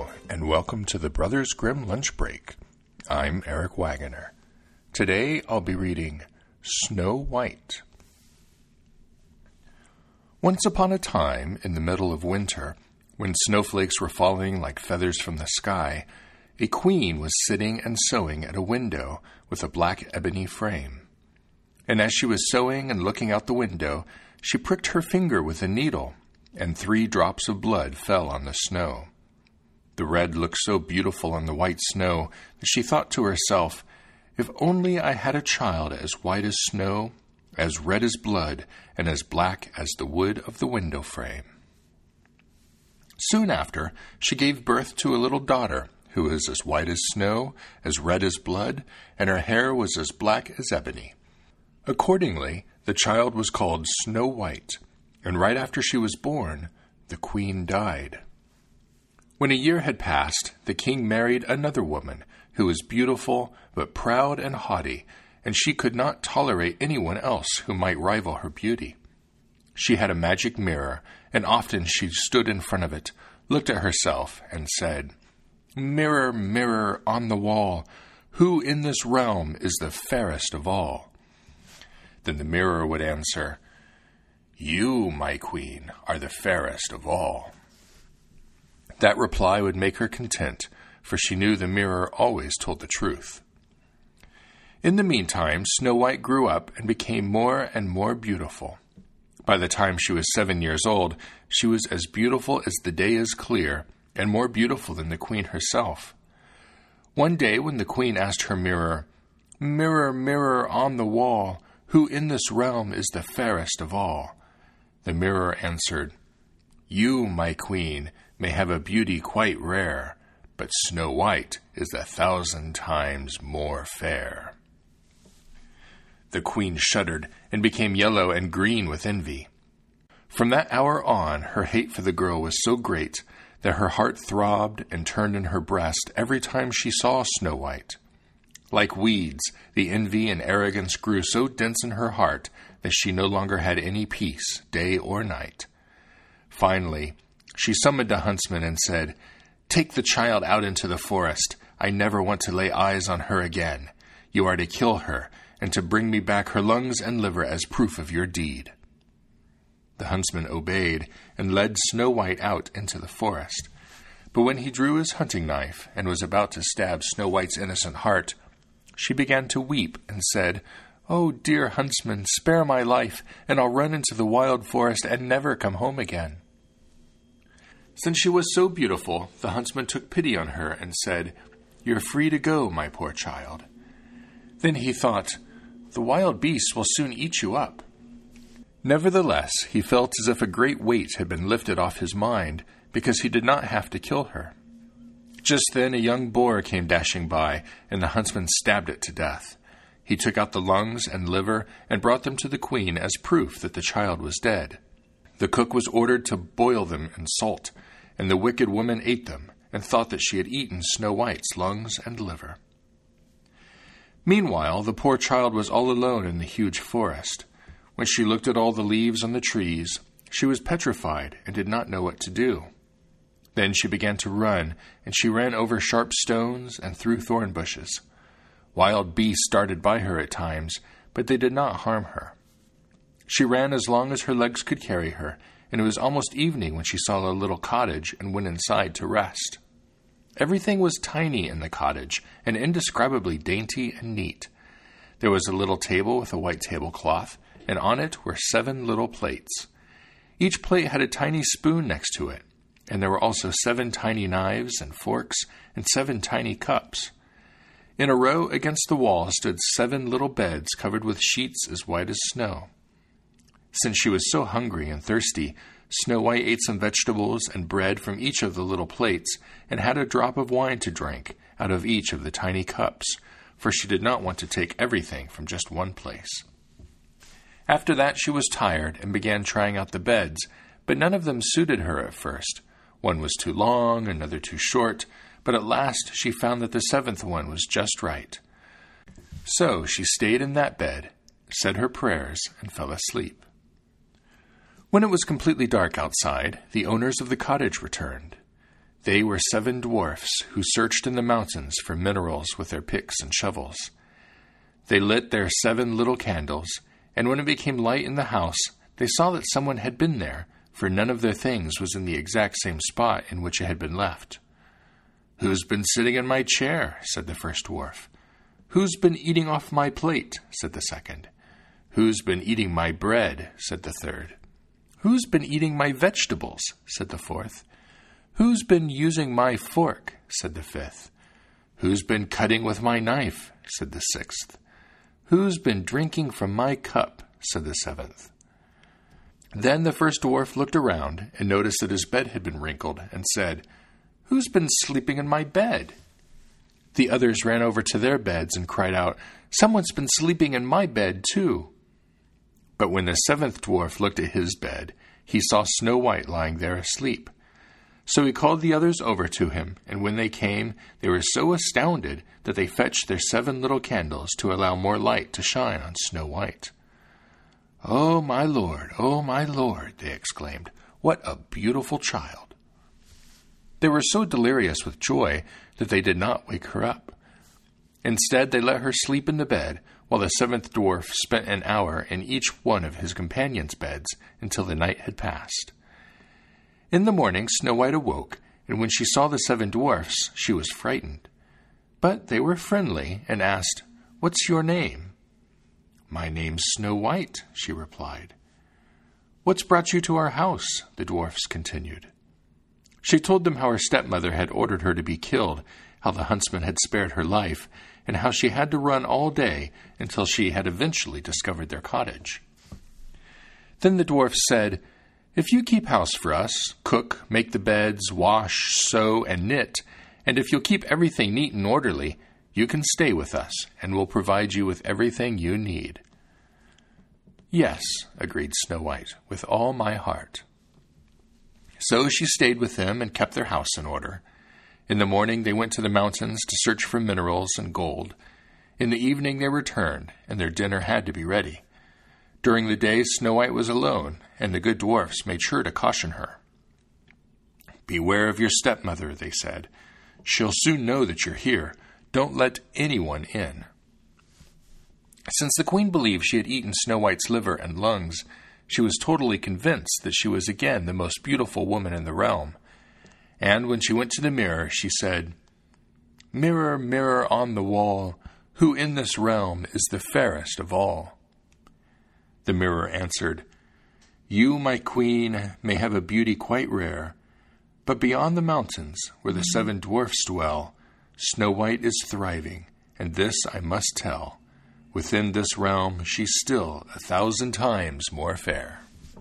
Hello, and welcome to the Brothers Grimm Lunch Break. I'm Eric Wagoner. Today I'll be reading Snow White. Once upon a time, in the middle of winter, when snowflakes were falling like feathers from the sky, a queen was sitting and sewing at a window with a black ebony frame. And as she was sewing and looking out the window, she pricked her finger with a needle, and 3 drops of blood fell on the snow. The red looked so beautiful on the white snow that she thought to herself, "If only I had a child as white as snow, as red as blood, and as black as the wood of the window frame." Soon after, she gave birth to a little daughter who was as white as snow, as red as blood, and her hair was as black as ebony. Accordingly, the child was called Snow White, and right after she was born, the queen died. When a year had passed, the king married another woman who was beautiful but proud and haughty, and she could not tolerate anyone else who might rival her beauty. She had a magic mirror, and often she stood in front of it, looked at herself, and said, "Mirror, mirror on the wall, who in this realm is the fairest of all?" Then the mirror would answer, "You, my queen, are the fairest of all." That reply would make her content, for she knew the mirror always told the truth. In the meantime, Snow White grew up and became more and more beautiful. By the time she was 7 years old, she was as beautiful as the day is clear, and more beautiful than the queen herself. One day when the queen asked her mirror, "Mirror, mirror on the wall, who in this realm is the fairest of all?" the mirror answered, "You, my queen, may have a beauty quite rare, but Snow White is 1,000 times more fair." The queen shuddered and became yellow and green with envy. From that hour on, her hate for the girl was so great that her heart throbbed and turned in her breast every time she saw Snow White. Like weeds, the envy and arrogance grew so dense in her heart that she no longer had any peace, day or night. Finally, she summoned a huntsman and said, "Take the child out into the forest. I never want to lay eyes on her again. You are to kill her, and to bring me back her lungs and liver as proof of your deed." The huntsman obeyed and led Snow White out into the forest. But when he drew his hunting knife and was about to stab Snow White's innocent heart, she began to weep and said, "Oh, dear huntsman, spare my life, and I'll run into the wild forest and never come home again." Since she was so beautiful, the huntsman took pity on her and said, "You're free to go, my poor child." Then he thought, "The wild beasts will soon eat you up." Nevertheless, he felt as if a great weight had been lifted off his mind, because he did not have to kill her. Just then a young boar came dashing by, and the huntsman stabbed it to death. He took out the lungs and liver and brought them to the queen as proof that the child was dead. The cook was ordered to boil them in salt, and the wicked woman ate them, and thought that she had eaten Snow White's lungs and liver. Meanwhile, the poor child was all alone in the huge forest. When she looked at all the leaves on the trees, she was petrified and did not know what to do. Then she began to run, and she ran over sharp stones and through thorn bushes. Wild beasts darted by her at times, but they did not harm her. She ran as long as her legs could carry her, and it was almost evening when she saw a little cottage and went inside to rest. Everything was tiny in the cottage, and indescribably dainty and neat. There was a little table with a white tablecloth, and on it were 7 little plates. Each plate had a tiny spoon next to it, and there were also 7 tiny knives and forks and 7 tiny cups. In a row against the wall stood 7 little beds covered with sheets as white as snow. Since she was so hungry and thirsty, Snow White ate some vegetables and bread from each of the little plates and had a drop of wine to drink out of each of the tiny cups, for she did not want to take everything from just one place. After that she was tired and began trying out the beds, but none of them suited her at first. One was too long, another too short, but at last she found that the 7th one was just right. So she stayed in that bed, said her prayers, and fell asleep. When it was completely dark outside, the owners of the cottage returned. They were 7 dwarfs who searched in the mountains for minerals with their picks and shovels. They lit their 7 little candles, and when it became light in the house, they saw that someone had been there, for none of their things was in the exact same spot in which it had been left. "Who's been sitting in my chair?" said the first dwarf. "Who's been eating off my plate?" said the second. "Who's been eating my bread?" said the third. "Who's been eating my vegetables?" said the fourth. "Who's been using my fork?" said the fifth. "Who's been cutting with my knife?" said the sixth. "Who's been drinking from my cup?" said the seventh. Then the first dwarf looked around and noticed that his bed had been wrinkled and said, "Who's been sleeping in my bed?" The others ran over to their beds and cried out, "Someone's been sleeping in my bed too." But when the 7th dwarf looked at his bed, he saw Snow White lying there asleep. So he called the others over to him, and when they came, they were so astounded that they fetched their 7 little candles to allow more light to shine on Snow White. "Oh, my Lord," they exclaimed, "what a beautiful child!" They were so delirious with joy that they did not wake her up. Instead, they let her sleep in the bed, while the 7th dwarf spent an hour in each one of his companions' beds until the night had passed. In the morning, Snow White awoke, and when she saw the 7 dwarfs, she was frightened. But they were friendly and asked, "What's your name?" "My name's Snow White," she replied. "What's brought you to our house?" the dwarfs continued. She told them how her stepmother had ordered her to be killed, how the huntsman had spared her life, and how she had to run all day until she had eventually discovered their cottage. Then the dwarfs said, "If you keep house for us, cook, make the beds, wash, sew, and knit, and if you'll keep everything neat and orderly, you can stay with us, and we'll provide you with everything you need." "Yes," agreed Snow White, "with all my heart." So she stayed with them and kept their house in order. In the morning they went to the mountains to search for minerals and gold. In the evening they returned, and their dinner had to be ready. During the day Snow White was alone, and the good dwarfs made sure to caution her. "Beware of your stepmother," they said. "She'll soon know that you're here. Don't let anyone in." Since the queen believed she had eaten Snow White's liver and lungs, she was totally convinced that she was again the most beautiful woman in the realm. And when she went to the mirror, she said, "Mirror, mirror on the wall, who in this realm is the fairest of all?" The mirror answered, "You, my queen, may have a beauty quite rare, but beyond the mountains, where the 7 dwarfs dwell, Snow White is thriving, and this I must tell. Within this realm she's still 1,000 times more fair."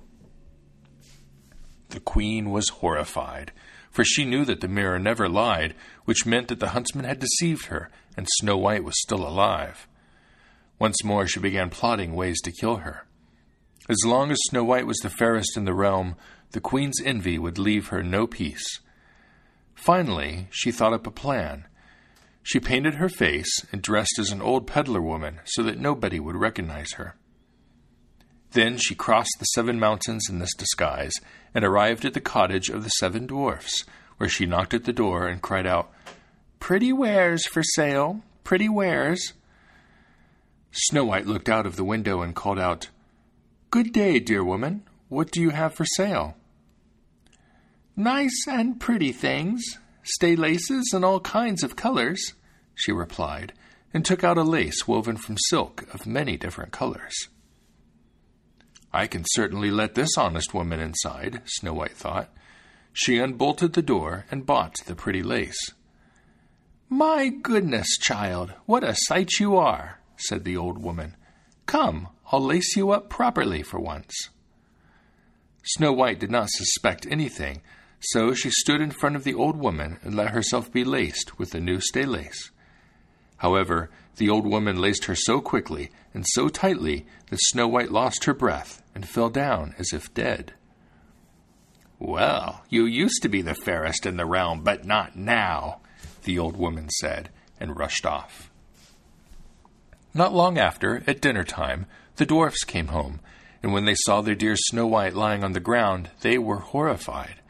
The queen was horrified, for she knew that the mirror never lied, which meant that the huntsman had deceived her, and Snow White was still alive. Once more she began plotting ways to kill her. As long as Snow White was the fairest in the realm, the queen's envy would leave her no peace. Finally, she thought up a plan. She painted her face and dressed as an old peddler woman so that nobody would recognize her. Then she crossed the 7 mountains in this disguise and arrived at the cottage of the 7 dwarfs, where she knocked at the door and cried out, "Pretty wares for sale, pretty wares." Snow White looked out of the window and called out, "Good day, dear woman. What do you have for sale?" "Nice and pretty things, stay laces and all kinds of colors," she replied, and took out a lace woven from silk of many different colors. "I can certainly let this honest woman inside," Snow White thought. She unbolted the door and bought the pretty lace. "My goodness, child, what a sight you are," said the old woman. "Come, I'll lace you up properly for once." Snow White did not suspect anything, so she stood in front of the old woman and let herself be laced with the new stay lace. However, the old woman laced her so quickly and so tightly that Snow White lost her breath and fell down as if dead. "Well, you used to be the fairest in the realm, but not now," the old woman said, and rushed off. Not long after, at dinner time, the dwarfs came home, and when they saw their dear Snow White lying on the ground, they were horrified.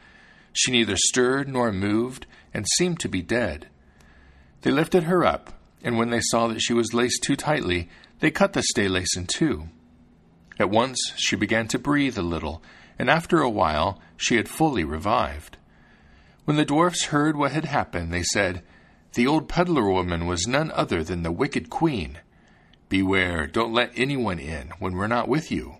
She neither stirred nor moved, and seemed to be dead. They lifted her up, and when they saw that she was laced too tightly, they cut the staylace in two. At once she began to breathe a little, and after a while she had fully revived. When the dwarfs heard what had happened, they said, "The old peddler woman was none other than the wicked queen. Beware, don't let anyone in when we're not with you."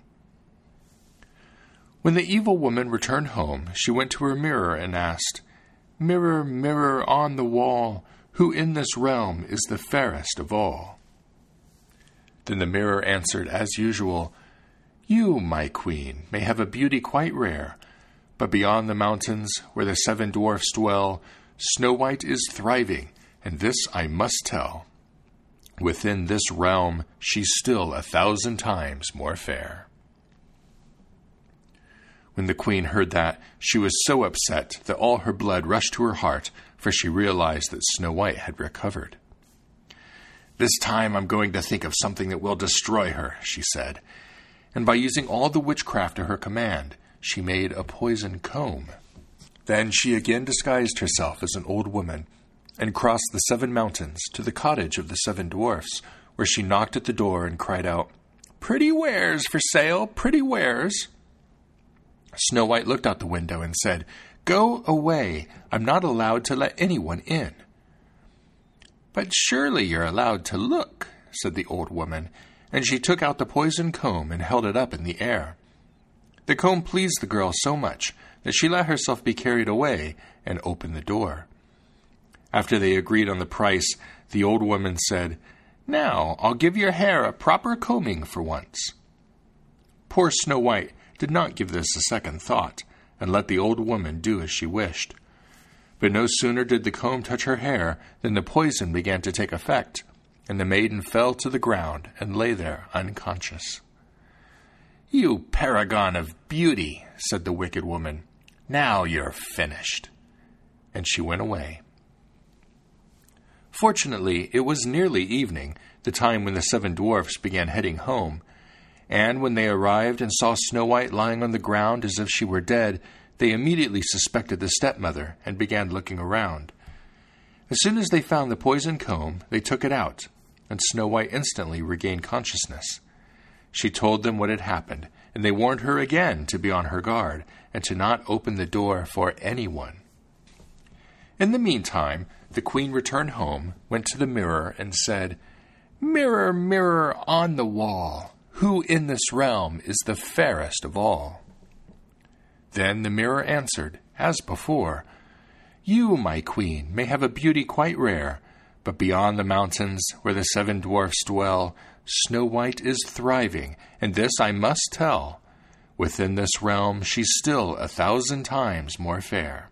When the evil woman returned home, she went to her mirror and asked, "Mirror, mirror on the wall, who in this realm is the fairest of all?" Then the mirror answered as usual, "You, my queen, may have a beauty quite rare, but beyond the mountains where the 7 dwarfs dwell, Snow White is thriving, and this I must tell. Within this realm she's still 1,000 times more fair." When the queen heard that, she was so upset that all her blood rushed to her heart, for she realized that Snow White had recovered. "This time I'm going to think of something that will destroy her," she said. And by using all the witchcraft at her command, she made a poison comb. Then she again disguised herself as an old woman, and crossed the 7 mountains to the cottage of the 7 dwarfs, where she knocked at the door and cried out, "Pretty wares for sale, pretty wares." Snow White looked out the window and said, "Go away, I'm not allowed to let anyone in." "But surely you're allowed to look," said the old woman, and she took out the poison comb and held it up in the air. The comb pleased the girl so much that she let herself be carried away and opened the door. After they agreed on the price, the old woman said, "Now I'll give your hair a proper combing for once." Poor Snow White did not give this a second thought, and let the old woman do as she wished. But no sooner did the comb touch her hair than the poison began to take effect, and the maiden fell to the ground and lay there unconscious. "You paragon of beauty," said the wicked woman, "now you're finished." And she went away. Fortunately, it was nearly evening, the time when the 7 dwarfs began heading home, and when they arrived and saw Snow White lying on the ground as if she were dead, they immediately suspected the stepmother and began looking around. As soon as they found the poison comb, they took it out, and Snow White instantly regained consciousness. She told them what had happened, and they warned her again to be on her guard and to not open the door for anyone. In the meantime, the queen returned home, went to the mirror, and said, "Mirror, mirror on the wall, who in this realm is the fairest of all?" Then the mirror answered, as before, "You, my queen, may have a beauty quite rare, but beyond the mountains where the 7 dwarfs dwell, Snow White is thriving, and this I must tell. Within this realm she's still 1,000 times more fair."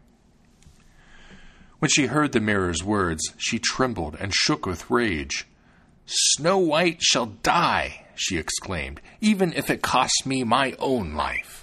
When she heard the mirror's words, she trembled and shook with rage. "Snow White shall die," she exclaimed, "even if it costs me my own life."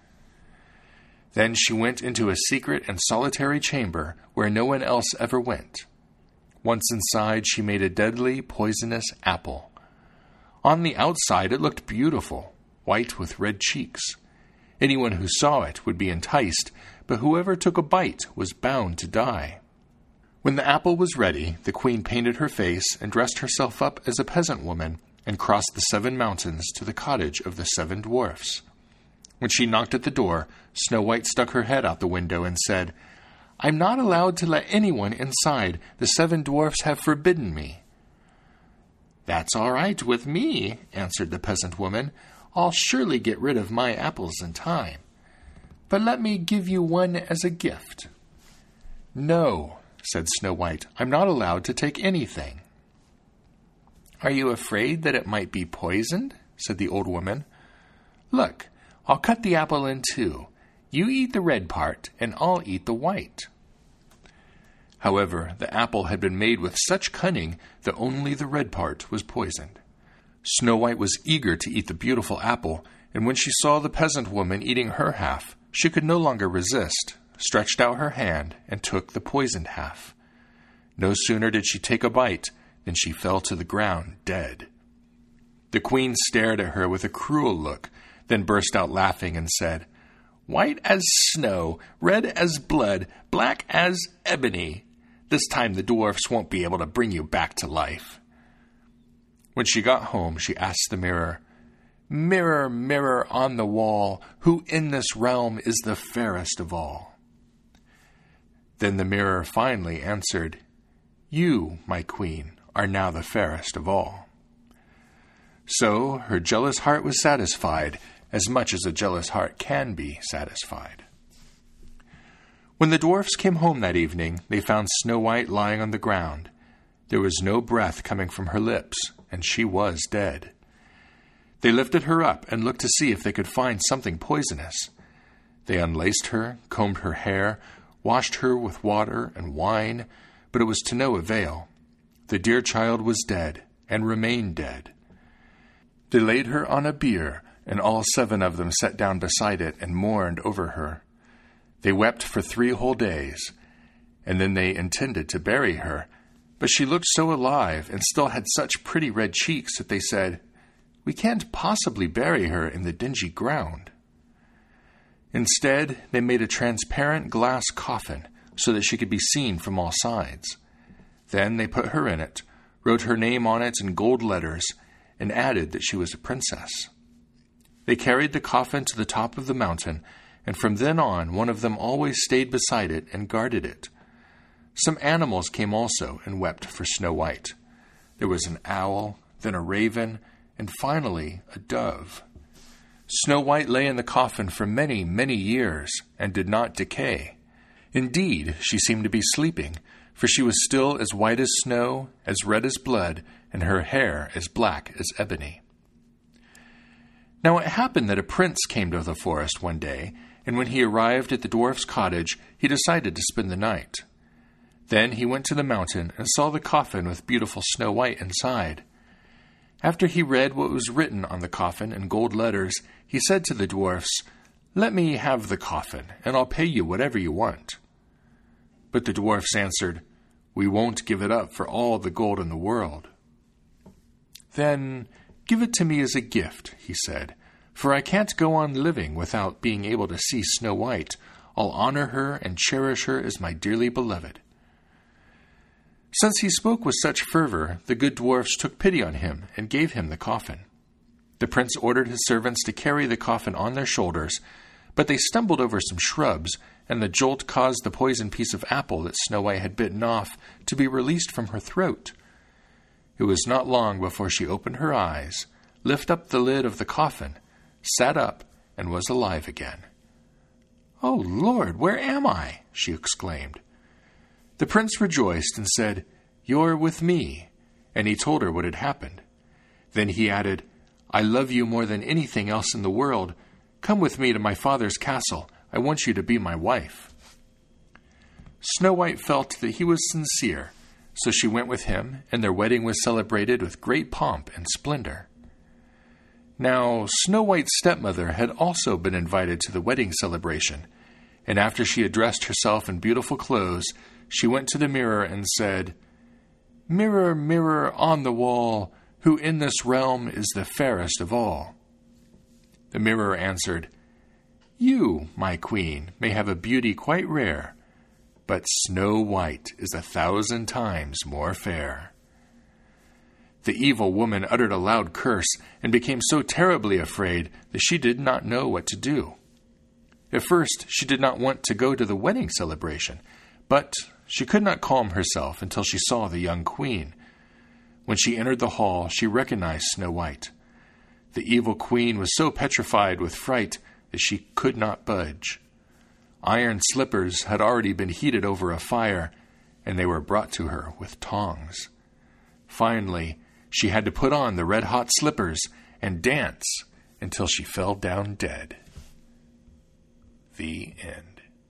Then she went into a secret and solitary chamber where no one else ever went. Once inside, she made a deadly, poisonous apple. On the outside, it looked beautiful, white with red cheeks. Anyone who saw it would be enticed, but whoever took a bite was bound to die. When the apple was ready, the queen painted her face and dressed herself up as a peasant woman and crossed the 7 mountains to the cottage of the 7 dwarfs. When she knocked at the door, Snow White stuck her head out the window and said, "I'm not allowed to let anyone inside. The 7 dwarfs have forbidden me." "That's all right with me," answered the peasant woman. "I'll surely get rid of my apples in time. But let me give you one as a gift." "No," said Snow White, "I'm not allowed to take anything." "Are you afraid that it might be poisoned?" said the old woman. "Look, I'll cut the apple in 2. You eat the red part, and I'll eat the white." However, the apple had been made with such cunning that only the red part was poisoned. Snow White was eager to eat the beautiful apple, and when she saw the peasant woman eating her half, she could no longer resist, stretched out her hand, and took the poisoned half. No sooner did she take a bite than she fell to the ground dead. The queen stared at her with a cruel look, then burst out laughing and said, white as snow, red as blood, black as ebony. This time the dwarfs won't be able to bring you back to life." When she got home, she asked the mirror, "Mirror, mirror on the wall, who in this realm is the fairest of all?" Then the mirror finally answered, "You, my queen, are now the fairest of all." So her jealous heart was satisfied, as much as a jealous heart can be satisfied. When the dwarfs came home that evening, they found Snow White lying on the ground. There was no breath coming from her lips, and she was dead. They lifted her up and looked to see if they could find something poisonous. They unlaced her, combed her hair, washed her with water and wine, but it was to no avail. The dear child was dead, and remained dead. They laid her on a bier, and all 7 of them sat down beside it and mourned over her. They wept for 3 whole days, and then they intended to bury her, but she looked so alive and still had such pretty red cheeks that they said, "We can't possibly bury her in the dingy ground." Instead, they made a transparent glass coffin so that she could be seen from all sides. Then they put her in it, wrote her name on it in gold letters, and added that she was a princess. They carried the coffin to the top of the mountain, and from then on one of them always stayed beside it and guarded it. Some animals came also and wept for Snow White. There was an owl, then a raven, and finally a dove. Snow White lay in the coffin for many, many years and did not decay. Indeed, she seemed to be sleeping, for she was still as white as snow, as red as blood, and her hair as black as ebony. Now it happened that a prince came to the forest one day, and when he arrived at the dwarf's cottage, he decided to spend the night. Then he went to the mountain and saw the coffin with beautiful Snow White inside. After he read what was written on the coffin in gold letters, he said to the dwarfs, "Let me have the coffin, and I'll pay you whatever you want." But the dwarfs answered, "We won't give it up for all the gold in the world." "Then give it to me as a gift," he said, "for I can't go on living without being able to see Snow White. I'll honor her and cherish her as my dearly beloved." Since he spoke with such fervor, the good dwarfs took pity on him and gave him the coffin. The prince ordered his servants to carry the coffin on their shoulders, but they stumbled over some shrubs, and the jolt caused the poisoned piece of apple that Snow White had bitten off to be released from her throat. It was not long before she opened her eyes, lifted up the lid of the coffin, sat up, and was alive again. "Oh, Lord, where am I?" she exclaimed. The prince rejoiced and said, "You're with me," and he told her what had happened. Then he added, "I love you more than anything else in the world. Come with me to my father's castle. I want you to be my wife." Snow White felt that he was sincere, so she went with him, and their wedding was celebrated with great pomp and splendor. Now, Snow White's stepmother had also been invited to the wedding celebration, and after she had dressed herself in beautiful clothes, she went to the mirror and said, "Mirror, mirror on the wall, who in this realm is the fairest of all?" The mirror answered, "You, my queen, may have a beauty quite rare, but Snow White is 1,000 times more fair." The evil woman uttered a loud curse and became so terribly afraid that she did not know what to do. At first, she did not want to go to the wedding celebration, but she could not calm herself until she saw the young queen. When she entered the hall, she recognized Snow White. The evil queen was so petrified with fright that she could not budge. Iron slippers had already been heated over a fire, and they were brought to her with tongs. Finally, she had to put on the red-hot slippers and dance until she fell down dead. The end.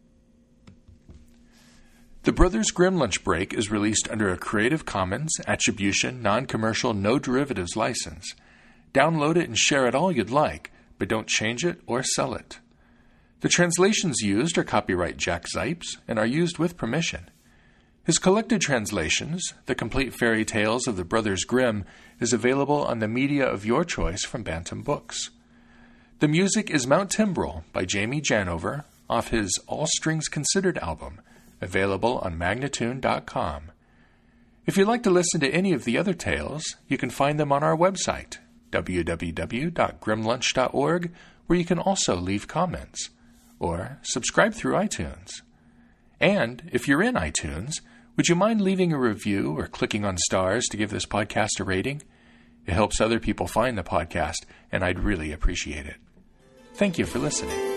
The Brothers Grimm Lunch Break is released under a Creative Commons Attribution, Non-Commercial, No Derivatives license. Download it and share it all you'd like, but don't change it or sell it. The translations used are copyright Jack Zipes and are used with permission. His collected translations, The Complete Fairy Tales of the Brothers Grimm, is available on the media of your choice from Bantam Books. The music is Mount Timbrel by Jamie Janover off his All Strings Considered album, available on Magnatune.com. If you'd like to listen to any of the other tales, you can find them on our website, www.grimlunch.org, where you can also leave comments, or subscribe through iTunes. And if you're in iTunes, would you mind leaving a review or clicking on stars to give this podcast a rating? It helps other people find the podcast, and I'd really appreciate it. Thank you for listening.